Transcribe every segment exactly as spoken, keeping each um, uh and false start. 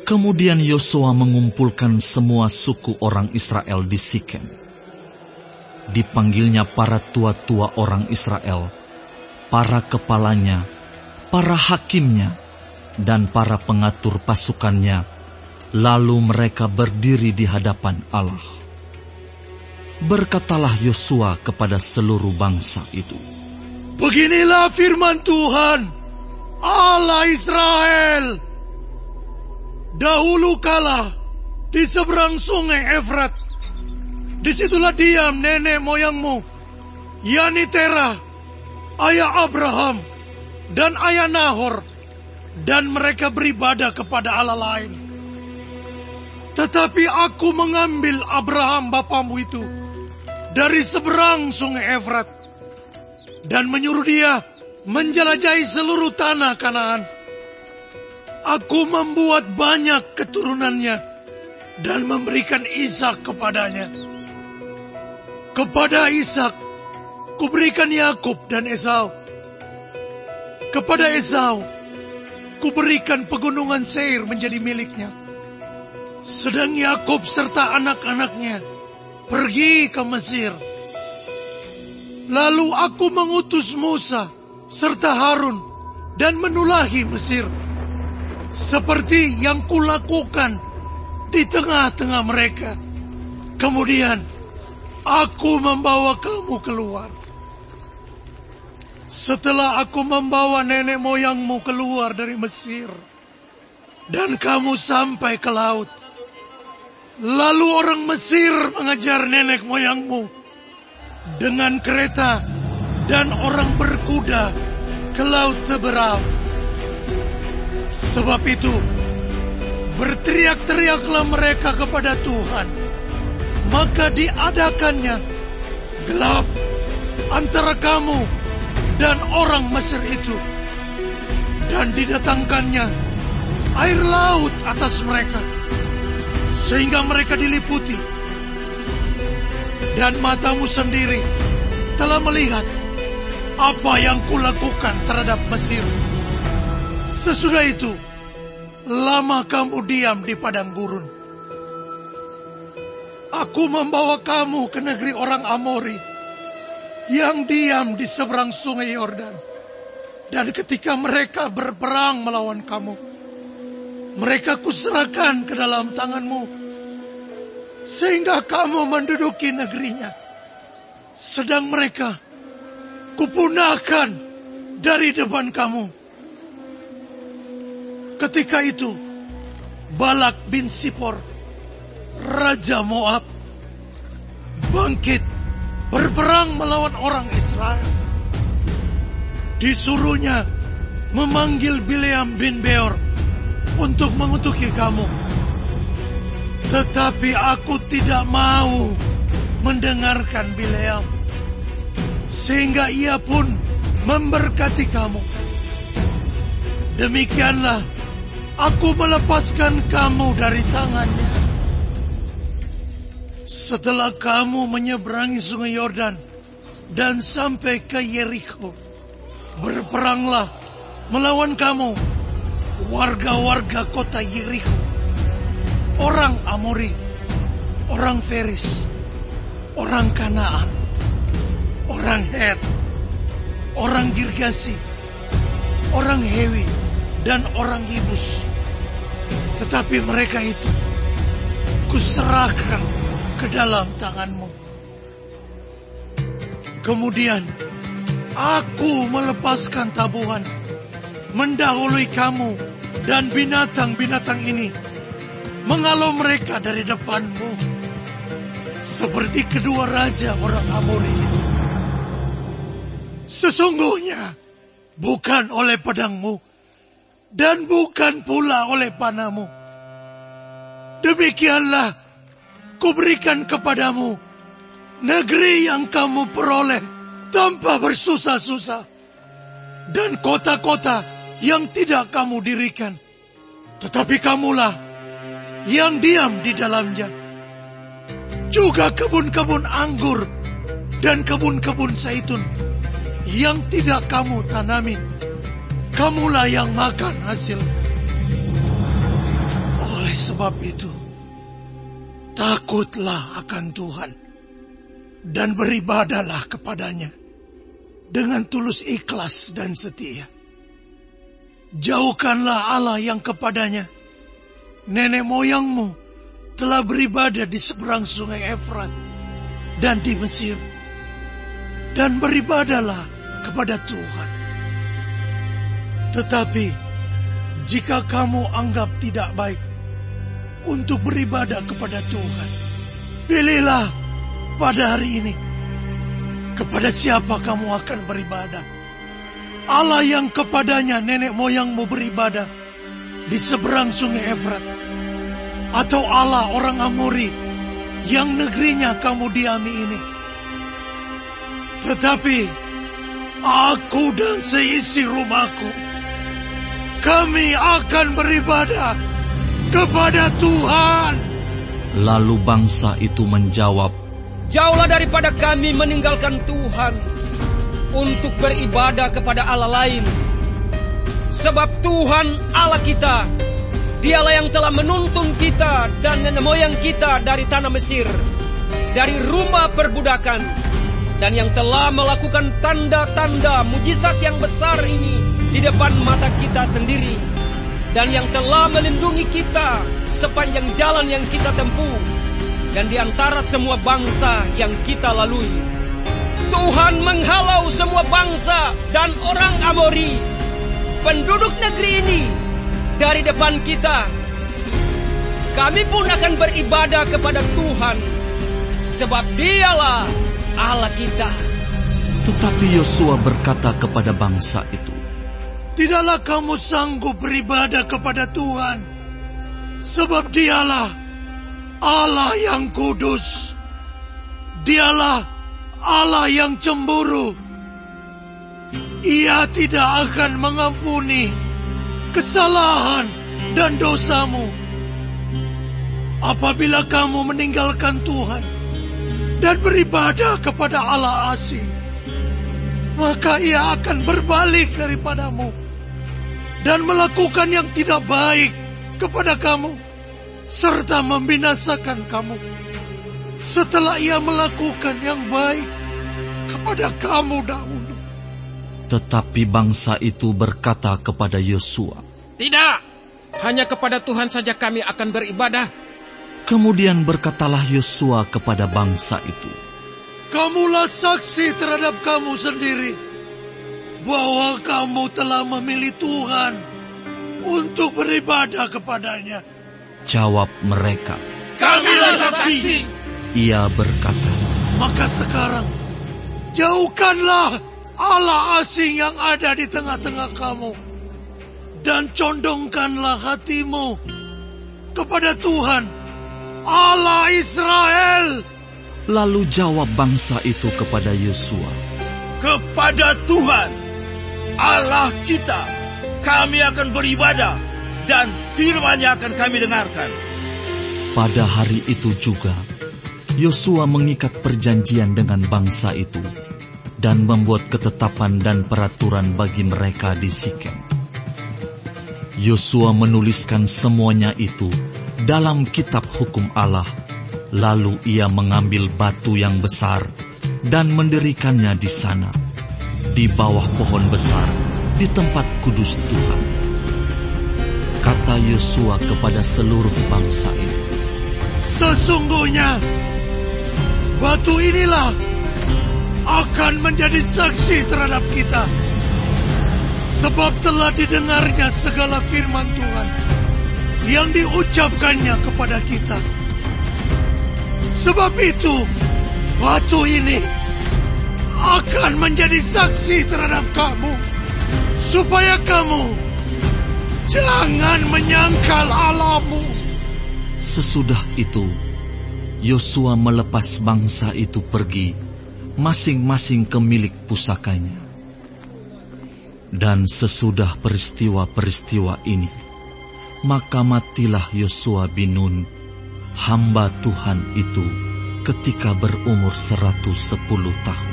Kemudian Yosua mengumpulkan semua suku orang Israel di Sikem. Dipanggilnya para tua-tua orang Israel, para kepalanya, para hakimnya, dan para pengatur pasukannya, lalu mereka berdiri di hadapan Allah. Berkatalah Yosua kepada seluruh bangsa itu, "Beginilah firman Tuhan, Allah Israel. Dahulu kala di seberang sungai Efrat, disitulah diam nenek moyangmu, yakni Terah, ayah Abraham, dan ayah Nahor, dan mereka beribadah kepada Allah lain. Tetapi aku mengambil Abraham bapamu itu dari seberang sungai Efrat, dan menyuruh dia menjelajahi seluruh tanah Kanaan. Aku membuat banyak keturunannya dan memberikan Ishak kepadanya. Kepada Ishak kuberikan Yakub dan Esau. Kepada Esau kuberikan pegunungan Seir menjadi miliknya. Sedang Yakub serta anak-anaknya pergi ke Mesir. Lalu aku mengutus Musa serta Harun dan menulahi Mesir, seperti yang kulakukan di tengah-tengah mereka. Kemudian aku membawa kamu keluar. Setelah aku membawa nenek moyangmu keluar dari Mesir, dan kamu sampai ke laut, lalu orang Mesir mengejar nenek moyangmu dengan kereta dan orang berkuda ke laut Teberau. Sebab itu, berteriak-teriaklah mereka kepada Tuhan. Maka diadakannya gelap antara kamu dan orang Mesir itu, dan didatangkannya air laut atas mereka, sehingga mereka diliputi. Dan matamu sendiri telah melihat apa yang kulakukan terhadap Mesir. Sesudah itu, lama kamu diam di padang gurun. Aku membawa kamu ke negeri orang Amori yang diam di seberang sungai Yordan. Dan ketika mereka berperang melawan kamu, mereka kuserahkan ke dalam tanganmu, sehingga kamu menduduki negerinya. Sedang mereka kupunahkan dari depan kamu. Ketika itu, Balak bin Sipor, Raja Moab, bangkit berperang melawan orang Israel. Disuruhnya memanggil Bileam bin Beor untuk mengutuki kamu. Tetapi aku tidak mau mendengarkan Bileam, sehingga ia pun memberkati kamu. Demikianlah aku melepaskan kamu dari tangannya. Setelah kamu menyeberangi sungai Yordan dan sampai ke Yeriko, berperanglah melawan kamu warga-warga kota Yeriko, orang Amori, orang Feris, orang Kanaan, orang Het, orang Girgasi, orang Hewi, dan orang Yebus. Tetapi mereka itu kuserahkan ke dalam tanganmu. Kemudian aku melepaskan tabuhan, mendahului kamu dan binatang-binatang ini, menghalau mereka dari depanmu, seperti kedua raja orang Amori itu. Sesungguhnya bukan oleh pedangmu, dan bukan pula oleh panamu. Demikianlah kuberikan kepadamu negeri yang kamu peroleh tanpa bersusah-susah, dan kota-kota yang tidak kamu dirikan, tetapi kamulah yang diam di dalamnya. Juga kebun-kebun anggur dan kebun-kebun zaitun yang tidak kamu tanami, kamulah yang makan hasil. sebab itu, takutlah akan Tuhan dan beribadahlah kepadanya dengan tulus ikhlas dan setia. Jauhkanlah Allah yang kepadanya nenek moyangmu telah beribadah di seberang sungai Efrat dan di Mesir, dan beribadahlah kepada Tuhan. Tetapi jika kamu anggap tidak baik untuk beribadah kepada Tuhan, pilihlah pada hari ini kepada siapa kamu akan beribadah. Allah yang kepadanya nenek moyangmu beribadah di seberang sungai Efrat, atau Allah orang Amori yang negerinya kamu diami ini. Tetapi aku dan seisi rumahku, kami akan beribadah kepada Tuhan. Lalu bangsa itu menjawab, jauhlah daripada kami meninggalkan Tuhan untuk beribadah kepada Allah lain. Sebab Tuhan Allah kita, Dialah yang telah menuntun kita dan nenek moyang kita dari tanah Mesir, dari rumah perbudakan, dan yang telah melakukan tanda-tanda mujizat yang besar ini di depan mata kita sendiri, dan yang telah melindungi kita sepanjang jalan yang kita tempuh, dan di antara semua bangsa yang kita lalui. Tuhan menghalau semua bangsa dan orang Amori, penduduk negeri ini, dari depan kita. Kami pun akan beribadah kepada Tuhan, sebab Dialah Allah kita. Tetapi Yosua berkata kepada bangsa itu, tidaklah kamu sanggup beribadah kepada Tuhan, sebab Dialah Allah yang kudus. Dialah Allah yang cemburu. Ia tidak akan mengampuni kesalahan dan dosamu. Apabila kamu meninggalkan Tuhan dan beribadah kepada Allah asing, maka Ia akan berbalik daripadamu dan melakukan yang tidak baik kepada kamu, serta membinasakan kamu, setelah Ia melakukan yang baik kepada kamu dahulu. Tetapi bangsa itu berkata kepada Yosua, tidak, hanya kepada Tuhan saja kami akan beribadah. Kemudian berkatalah Yosua kepada bangsa itu, kamulah saksi terhadap kamu sendiri bahwa kamu telah memilih Tuhan untuk beribadah kepadanya. Jawab mereka, kamilah saksi. Ia berkata, maka sekarang jauhkanlah Allah asing yang ada di tengah-tengah kamu, dan condongkanlah hatimu kepada Tuhan, Allah Israel. Lalu jawab bangsa itu kepada Yosua, kepada Tuhan, Allah kita, kami akan beribadah, dan firman-Nya akan kami dengarkan. Pada hari itu juga, Yosua mengikat perjanjian dengan bangsa itu, dan membuat ketetapan dan peraturan bagi mereka di Sikem. Yosua menuliskan semuanya itu dalam kitab hukum Allah, lalu ia mengambil batu yang besar dan mendirikannya di sana, di bawah pohon besar, di tempat kudus Tuhan. Kata Yosua kepada seluruh bangsa itu, sesungguhnya batu inilah akan menjadi saksi terhadap kita, sebab telah didengarnya segala firman Tuhan yang diucapkannya kepada kita. Sebab itu batu ini akan menjadi saksi terhadap kamu, supaya kamu jangan menyangkal Allahmu. Sesudah itu Yosua melepas bangsa itu pergi, masing-masing ke milik pusakanya. Dan sesudah peristiwa-peristiwa ini, maka matilah Yosua bin Nun, hamba Tuhan itu, ketika berumur seratus sepuluh tahun.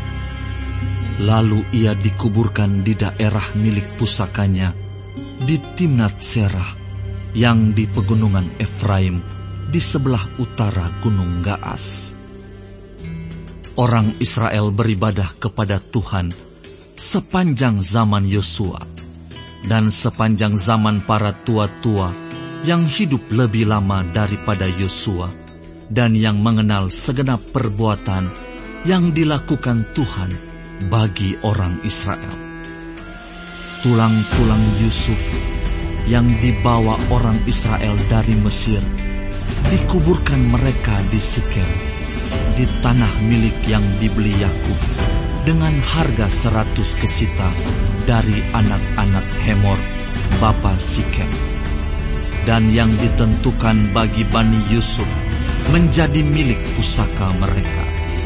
Lalu ia dikuburkan di daerah milik pusakanya, di Timnat Serah, yang di pegunungan Efraim di sebelah utara Gunung Gaas. Orang Israel beribadah kepada Tuhan sepanjang zaman Yosua dan sepanjang zaman para tua-tua yang hidup lebih lama daripada Yosua dan yang mengenal segenap perbuatan yang dilakukan Tuhan bagi orang Israel. Tulang-tulang Yusuf yang dibawa orang Israel dari Mesir dikuburkan mereka di Sikem, di tanah milik yang dibeli Yakub dengan harga seratus kesita dari anak-anak Hemor, bapa Sikem, dan yang ditentukan bagi Bani Yusuf menjadi milik pusaka mereka.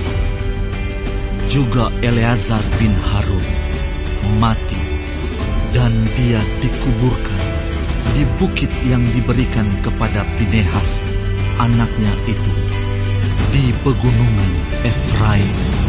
Juga Eleazar bin Harun mati, dan dia dikuburkan di bukit yang diberikan kepada Pinehas, anaknya itu, di pegunungan Efraim.